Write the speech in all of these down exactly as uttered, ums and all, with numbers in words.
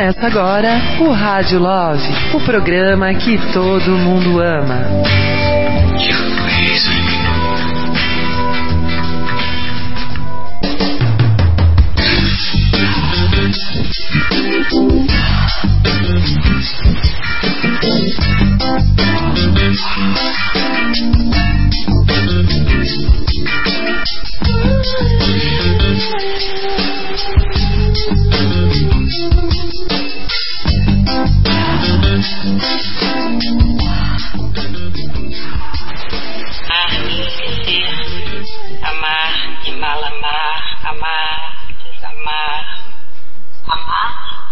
Começa agora o Rádio Love, o programa que todo mundo ama. Amar e mal amar, amar, desamar, amar,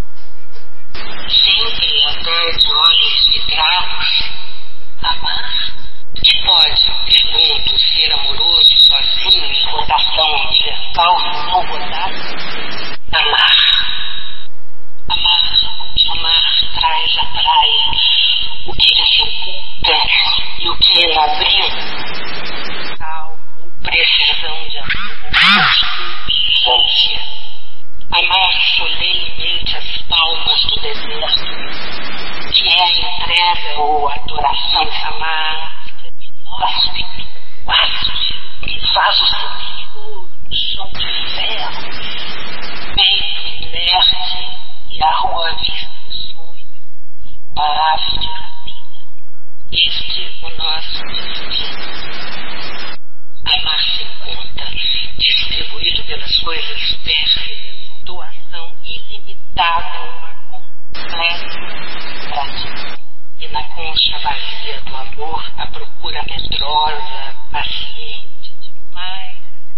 sempre até de olhos vidrados, amar. Que pode, pergunto, ser amoroso sozinho em rotação universal não rodada? Amar, amar, o que amar traz à praia, o que ele se oculta e o que ele abriu. Precisão de amor, urgência. Amar solenemente as palmas do deserto, que é a entrega ou adoração. Amar inóspito, áspero, um vaso silencioso, um chão de ferro, peito inerte e a rua vista de sonho, uma ave de rapina. Este o nosso destino. Amar sem conta, distribuído pelas coisas pérfidas, doação ilimitada, uma completa gratidão. E na concha vazia do amor, a procura medrosa, paciente, de mais,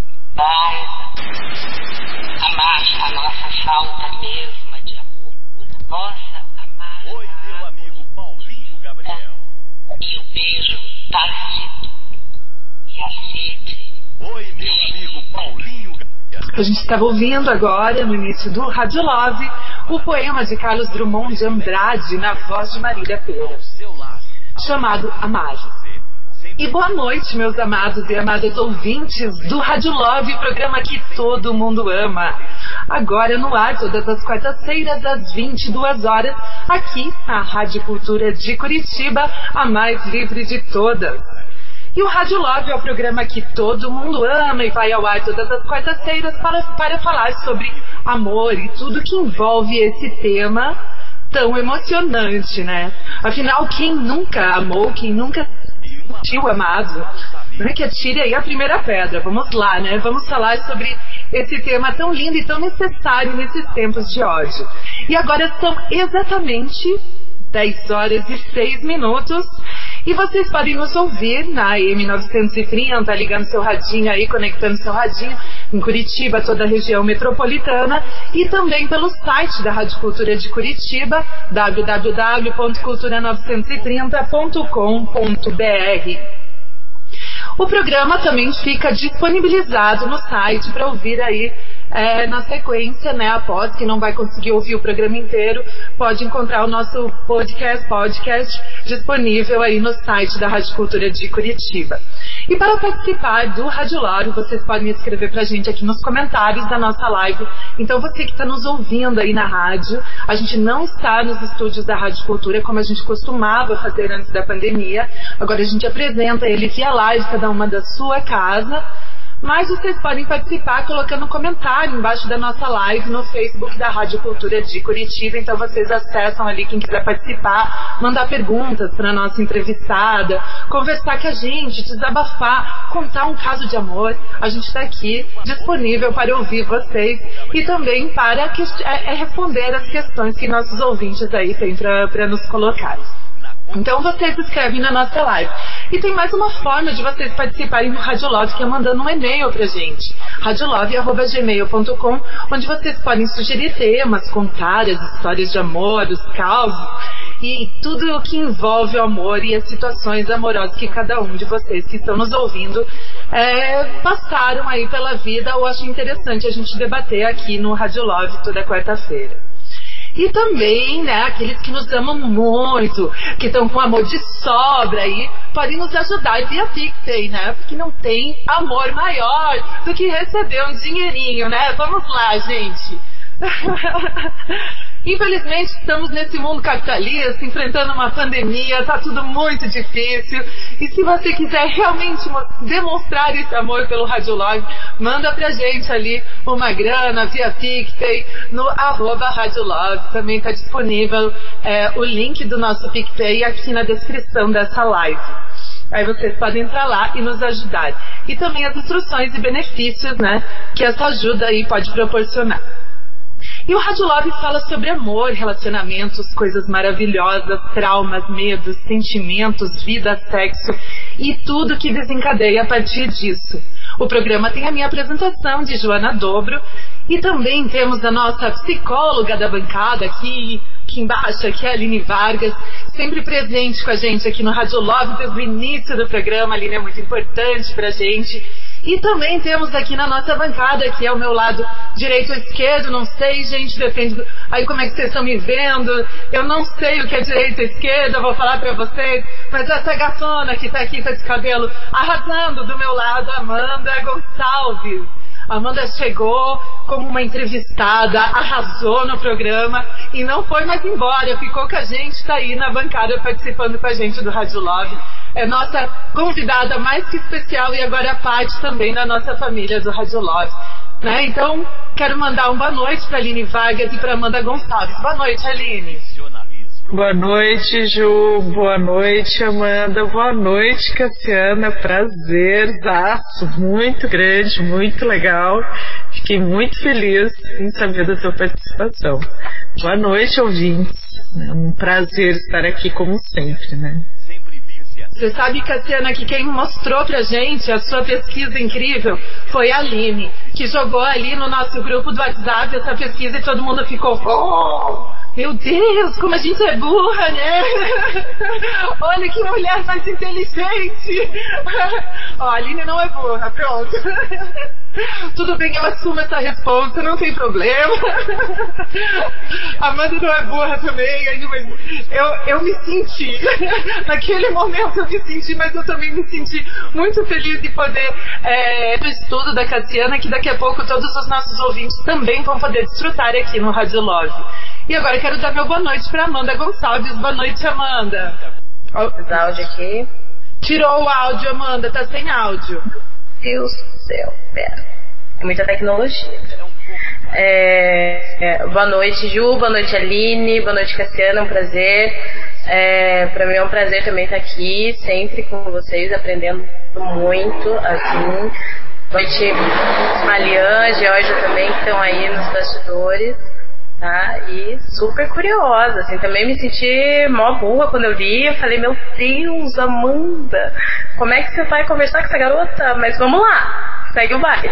mais. Amar a nossa falta mesma de amor, nossa amar. Oi, meu amigo Paulinho Gabriel. E o beijo tácito. Oi, meu amigo Paulinho Gabriel. A gente estava ouvindo agora, no início do Rádio Love, o poema de Carlos Drummond de Andrade, na voz de Marília Pêra, chamado Amar. E boa noite, meus amados e amadas ouvintes do Rádio Love, programa que todo mundo ama. Agora no ar, todas as quartas-feiras, às vinte e duas horas, aqui na Rádio Cultura de Curitiba, a mais livre de todas. E o Rádio Love é o programa que todo mundo ama e vai ao ar todas as quartas-feiras para, para falar sobre amor e tudo que envolve esse tema tão emocionante, né? Afinal, quem nunca amou, quem nunca sentiu amado, não é que atire aí a primeira pedra. Vamos lá, né? Vamos falar sobre esse tema tão lindo e tão necessário nesses tempos de ódio. E agora são exatamente dez horas e seis minutos. E vocês podem nos ouvir na A M novecentos e trinta, ligando seu radinho aí, conectando seu radinho em Curitiba, toda a região metropolitana, e também pelo site da Rádio Cultura de Curitiba, w w w ponto cultura novecentos e trinta ponto com ponto b r. O programa também fica disponibilizado no site para ouvir aí é, na sequência, né? Após que não vai conseguir ouvir o programa inteiro, pode encontrar o nosso podcast, podcast disponível aí no site da Rádio Cultura de Curitiba. E para participar do Rádio Love, vocês podem escrever pra gente aqui nos comentários da nossa live. Então você que está nos ouvindo aí na rádio, a gente não está nos estúdios da Rádio Cultura como a gente costumava fazer antes da pandemia. Agora a gente apresenta ele via live, cada uma da sua casa. Mas vocês podem participar colocando um comentário embaixo da nossa live no Facebook da Rádio Cultura de Curitiba. Então vocês acessam ali, quem quiser participar, mandar perguntas para a nossa entrevistada, conversar com a gente, desabafar, contar um caso de amor. A gente está aqui disponível para ouvir vocês e também para que, é, é responder as questões que nossos ouvintes aí têm para nos colocar. Então vocês escrevem na nossa live. E tem mais uma forma de vocês participarem do Rádio Love, que é mandando um e-mail pra gente, radiolove arroba gmail ponto com, onde vocês podem sugerir temas, contar as histórias de amor, os causos e tudo o que envolve o amor e as situações amorosas que cada um de vocês que estão nos ouvindo é, passaram aí pela vida ou acham interessante a gente debater aqui no Rádio Love toda quarta-feira. E também, né, aqueles que nos amam muito, que estão com amor de sobra aí, podem nos ajudar via PicPay, né? Porque não tem amor maior do que receber um dinheirinho, né? Vamos lá, gente. Infelizmente, estamos nesse mundo capitalista, enfrentando uma pandemia, tá tudo muito difícil. E se você quiser realmente demonstrar esse amor pelo Radiolove, manda pra gente ali uma grana via PicPay no arroba Radiolove. Também tá disponível é, o link do nosso PicPay aqui na descrição dessa live. Aí vocês podem entrar lá e nos ajudar. E também as instruções e benefícios, né, que essa ajuda aí pode proporcionar. E o Radiolove fala sobre amor, relacionamentos, coisas maravilhosas, traumas, medos, sentimentos, vida, sexo e tudo que desencadeia a partir disso. O programa tem a minha apresentação de Joana Dobro e também temos a nossa psicóloga da bancada aqui, aqui embaixo, que é a Aline Vargas, sempre presente com a gente aqui no Radiolove desde o início do programa. A Aline é muito importante pra gente. E também temos aqui na nossa bancada, que é o meu lado direito ou esquerdo, não sei, gente, depende do... Aí como é que vocês estão me vendo? Eu não sei o que é direita ou esquerda, eu vou falar pra vocês, mas essa gatona que tá aqui com esse cabelo arrasando do meu lado, Amanda Gonçalves. A Amanda chegou como uma entrevistada, arrasou no programa e não foi mais embora, ficou com a gente, tá aí na bancada participando com a gente do Radiolove. É nossa convidada mais que especial e agora parte também da nossa família do Radiolove. Né? Então, quero mandar uma boa noite para a Aline Vargas e para Amanda Gonçalves. Boa noite, Aline. Boa noite, Ju. Boa noite, Amanda. Boa noite, Cassiana. Prazerzaço. Muito grande, muito legal. Fiquei muito feliz em saber da sua participação. Boa noite, ouvintes. É um prazer estar aqui como sempre, né? Você sabe, Cassiana, que quem mostrou pra gente a sua pesquisa incrível foi a Aline, que jogou ali no nosso grupo do WhatsApp essa pesquisa e todo mundo ficou... Oh! Meu Deus, como a gente é burra, né? Olha que mulher mais inteligente. Ó, a Aline não é burra, pronto. Tudo bem, eu assumo essa resposta, não tem problema. A Amanda não é burra também, mas eu, eu me senti. Naquele momento eu me senti, mas eu também me senti muito feliz de poder é, do estudo da Cassiana, que daqui a pouco todos os nossos ouvintes também vão poder desfrutar aqui no Radiolove. E agora eu quero dar meu boa noite para Amanda Gonçalves. Boa noite, Amanda. Esse áudio aqui. Tirou o áudio, Amanda, tá sem áudio. Deus do céu, pera. É muita tecnologia. É, é, boa noite, Ju. Boa noite, Aline. Boa noite, Cassiana. É um prazer. É, para mim é um prazer também estar aqui, sempre com vocês, aprendendo muito, assim. Boa noite, Malian, Georgia também, que estão aí nos bastidores. Tá? E super curiosa, assim, também me senti mó burra quando eu li. Eu falei, meu Deus, Amanda, como é que você vai conversar com essa garota? Mas vamos lá, segue o baile.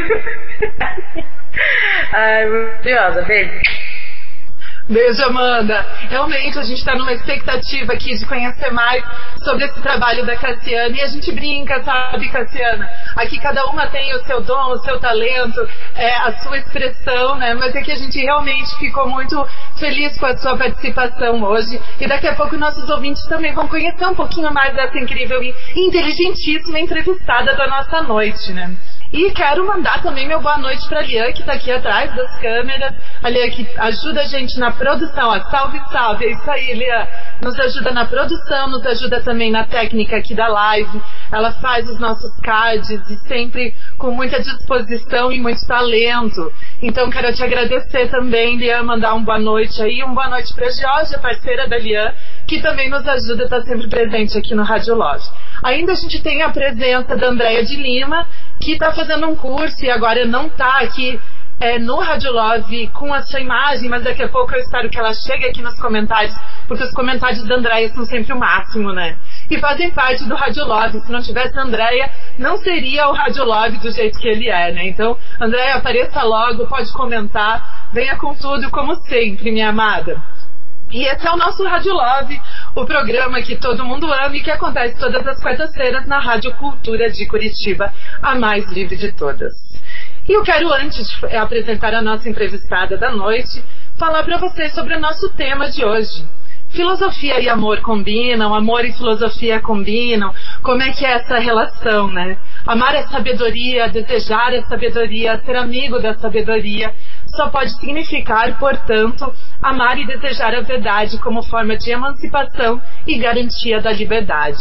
Ai, muito curiosa, beijo. Beijo, Amanda. Realmente a gente está numa expectativa aqui de conhecer mais sobre esse trabalho da Cassiana. E a gente brinca, sabe, Cassiana? Aqui cada uma tem o seu dom, o seu talento, é, a sua expressão, né? Mas é que a gente realmente ficou muito feliz com a sua participação hoje. E daqui a pouco nossos ouvintes também vão conhecer um pouquinho mais dessa incrível e inteligentíssima entrevistada da nossa noite, né? E quero mandar também meu boa noite para a Lian, que está aqui atrás das câmeras. A Lian que ajuda a gente na produção. Ó, salve, salve. É isso aí, Lian. Nos ajuda na produção, nos ajuda também na técnica aqui da live. Ela faz os nossos cards e sempre com muita disposição e muito talento. Então quero te agradecer também, Lian, mandar um boa noite aí. Um boa noite para a Georgia, parceira da Lian, que também nos ajuda a estar sempre presente aqui no Radiolove. Ainda a gente tem a presença da Andréia de Lima, que está fazendo um curso e agora não está aqui é, no Radiolove com a sua imagem, mas daqui a pouco eu espero que ela chegue aqui nos comentários, porque os comentários da Andréia são sempre o máximo, né? E fazem parte do Radiolove. Se não tivesse a Andréia, não seria o Radiolove do jeito que ele é, né? Então, Andréia, apareça logo, pode comentar, venha com tudo, como sempre, minha amada. E esse é o nosso Radiolove, o programa que todo mundo ama e que acontece todas as quartas-feiras na Rádio Cultura de Curitiba, a mais livre de todas. E eu quero, antes de apresentar a nossa entrevistada da noite, falar para vocês sobre o nosso tema de hoje. Filosofia e amor combinam, amor e filosofia combinam, como é que é essa relação, né? Amar é sabedoria, desejar é sabedoria, ser amigo da sabedoria, só pode significar, portanto, amar e desejar a verdade como forma de emancipação e garantia da liberdade.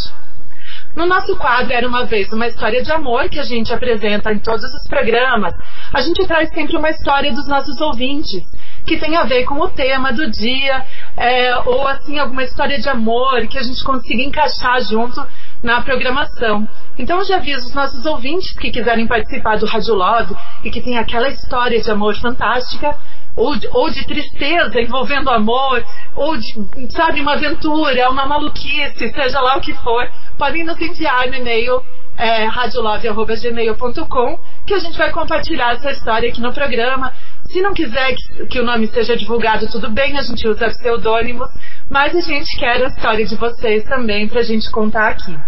No nosso quadro Era Uma Vez Uma História de Amor, que a gente apresenta em todos os programas, a gente traz sempre uma história dos nossos ouvintes, que tem a ver com o tema do dia, é, ou assim, alguma história de amor que a gente consiga encaixar junto na programação. Então eu já aviso os nossos ouvintes que quiserem participar do Rádio Love e que tem aquela história de amor fantástica, ou de, ou de tristeza envolvendo amor, ou de, sabe, uma aventura, uma maluquice, seja lá o que for, podem nos enviar no e-mail é, radiolove arroba gmail ponto com, que a gente vai compartilhar essa história aqui no programa. Se não quiser que, que o nome seja divulgado, tudo bem, a gente usa pseudônimos, mas a gente quer a história de vocês também pra gente contar aqui.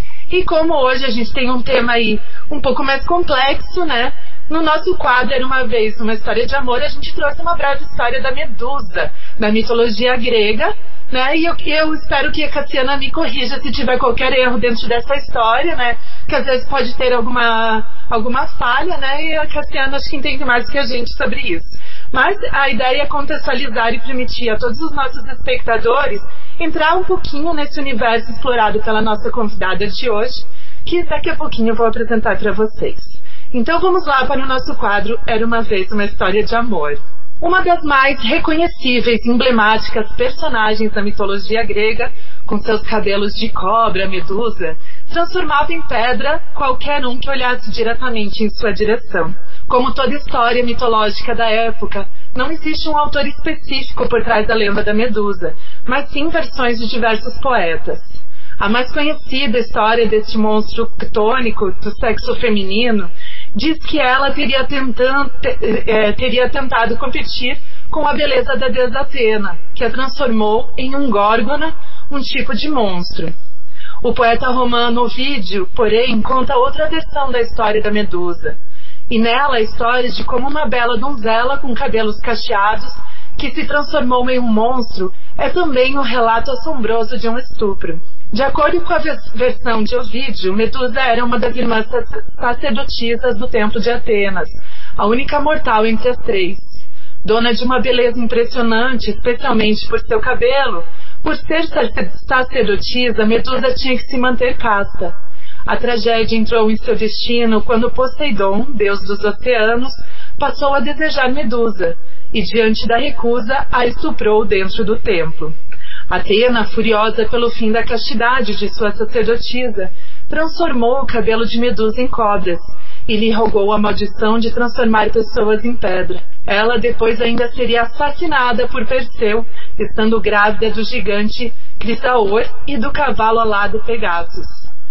E como hoje a gente tem um tema aí um pouco mais complexo, né? No nosso quadro Era Uma Vez Uma História de Amor, a gente trouxe uma breve história da Medusa, da mitologia grega, né? E eu, eu espero que a Cassiana me corrija se tiver qualquer erro dentro dessa história, né? Que às vezes pode ter alguma, alguma falha, né? E a Cassiana acho que entende mais do que a gente sobre isso. Mas a ideia é contextualizar e permitir a todos os nossos espectadores entrar um pouquinho nesse universo explorado pela nossa convidada de hoje, que daqui a pouquinho eu vou apresentar para vocês. Então vamos lá para o nosso quadro Era Uma Vez Uma História de Amor. Uma das mais reconhecíveis e emblemáticas personagens da mitologia grega, com seus cabelos de cobra, Medusa, transformava em pedra qualquer um que olhasse diretamente em sua direção. Como toda história mitológica da época, não existe um autor específico por trás da lenda da Medusa, mas sim versões de diversos poetas. A mais conhecida história deste monstro ctônico do sexo feminino diz que ela teria, tentando, é, teria tentado competir com a beleza da deusa Atena, que a transformou em um górgona, um tipo de monstro. O poeta romano Ovídio, porém, conta outra versão da história da Medusa. E nela a história de como uma bela donzela com cabelos cacheados, que se transformou em um monstro, é também um relato assombroso de um estupro. De acordo com a versão de Ovídio, Medusa era uma das irmãs sacerdotisas do templo de Atenas, a única mortal entre as três. Dona de uma beleza impressionante, especialmente por seu cabelo, por ser sacerdotisa, Medusa tinha que se manter casta. A tragédia entrou em seu destino quando Poseidon, deus dos oceanos, passou a desejar Medusa, e diante da recusa, a estuprou dentro do templo. Atena, furiosa pelo fim da castidade de sua sacerdotisa, transformou o cabelo de Medusa em cobras e lhe rogou a maldição de transformar pessoas em pedra. Ela depois ainda seria assassinada por Perseu, estando grávida do gigante Crisaor e do cavalo alado Pegasus,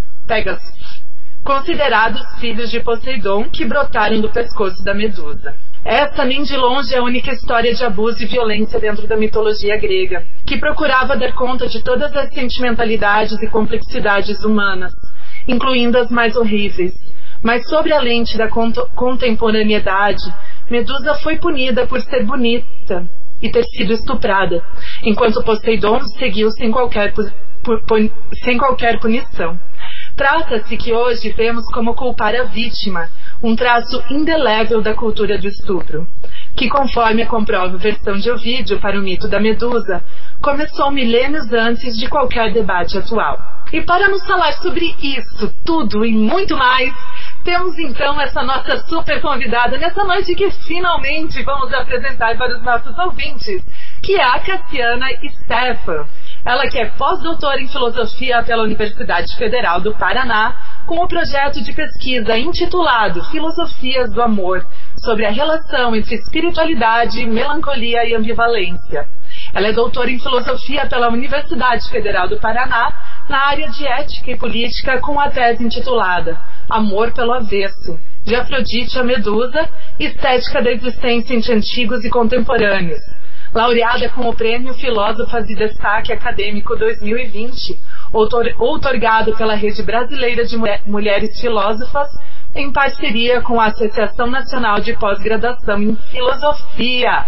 Pegasus, considerados filhos de Poseidon que brotaram do pescoço da Medusa. Essa nem de longe é a única história de abuso e violência dentro da mitologia grega, que procurava dar conta de todas as sentimentalidades e complexidades humanas, incluindo as mais horríveis. Mas sob a lente da contemporaneidade, Medusa foi punida por ser bonita e ter sido estuprada, enquanto Poseidon seguiu sem qualquer, pu pu sem qualquer punição. Trata-se que hoje vemos como culpar a vítima, um traço indelével da cultura do estupro, que, conforme comprova a versão de Ovídio para o mito da Medusa, começou milênios antes de qualquer debate atual. E para nos falar sobre isso, tudo e muito mais, temos então essa nossa super convidada nessa noite que finalmente vamos apresentar para os nossos ouvintes, que é a Cassiana Stephan. Ela que é pós-doutora em filosofia pela Universidade Federal do Paraná, com o projeto de pesquisa intitulado Filosofias do Amor, sobre a relação entre espiritualidade, melancolia e ambivalência. Ela é doutora em filosofia pela Universidade Federal do Paraná, na área de ética e política, com a tese intitulada Amor pelo Avesso, de Afrodite a Medusa, Estética da Existência entre Antigos e Contemporâneos. Laureada com o Prêmio Filósofas e Destaque Acadêmico dois mil e vinte, outorgado pela Rede Brasileira de Mulheres Filósofas, em parceria com a Associação Nacional de Pós-Graduação em Filosofia.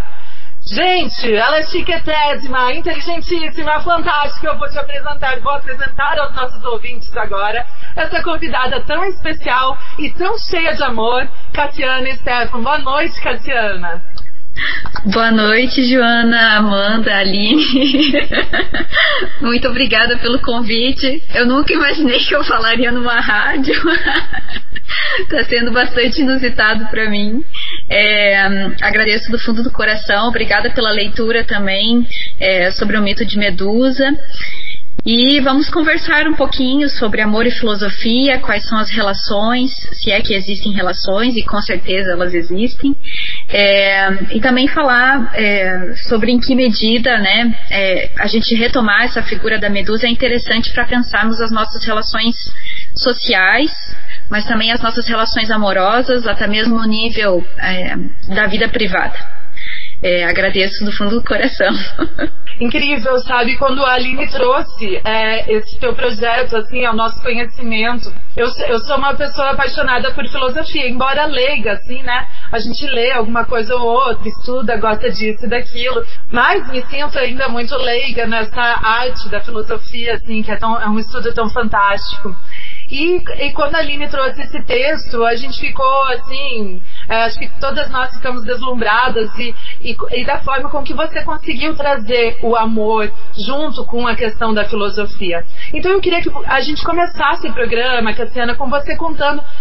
Gente, ela é chiquetésima, inteligentíssima, fantástica. Eu vou te apresentar, vou apresentar aos nossos ouvintes agora essa convidada tão especial e tão cheia de amor, Cassiana Stephan. Boa noite, Cassiana. Boa noite, Joana, Amanda, Aline. Muito obrigada pelo convite. Eu nunca imaginei que eu falaria numa rádio. Está sendo bastante inusitado para mim. É, agradeço do fundo do coração. Obrigada pela leitura também é, sobre o mito de Medusa. E vamos conversar um pouquinho sobre amor e filosofia, quais são as relações, se é que existem relações, e com certeza elas existem. É, e também falar é, sobre em que medida, né, é, a gente retomar essa figura da Medusa é interessante para pensarmos as nossas relações sociais, mas também as nossas relações amorosas, até mesmo no nível é, da vida privada. É, agradeço do fundo do coração. Incrível, sabe? Quando a Aline trouxe é, esse teu projeto, assim, ao nosso conhecimento, eu, eu sou uma pessoa apaixonada por filosofia, embora leiga, assim, né? A gente lê alguma coisa ou outra, estuda, gosta disso e daquilo, mas me sinto ainda muito leiga nessa arte da filosofia, assim, que é, tão, é um estudo tão fantástico. E, e quando a Aline trouxe esse texto, a gente ficou assim, é, acho que todas nós ficamos deslumbradas e, e, e da forma com que você conseguiu trazer o amor junto com a questão da filosofia. Então eu queria que a gente começasse o programa, Cassiana, com você contando